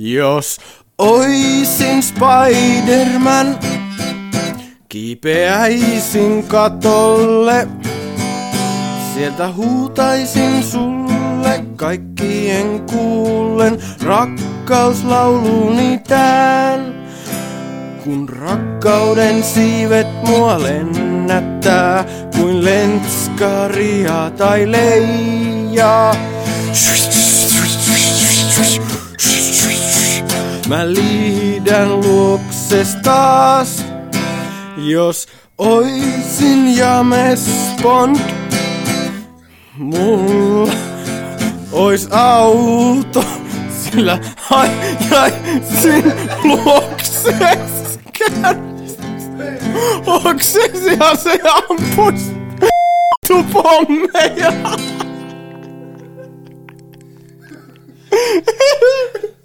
Jos oisin Spider-Man, kiipeäisin katolle. Sieltä huutaisin sulle kaikkien kuullen rakkauslauluni tän. Kun rakkauden siivet mua lennättää, kuin lenskaria tai leijaa. Mä liidän luokses taas. Jos oisin James Bond, mulla ois auto, sillä hajaisin luokses okses ja se ampuis pommeja.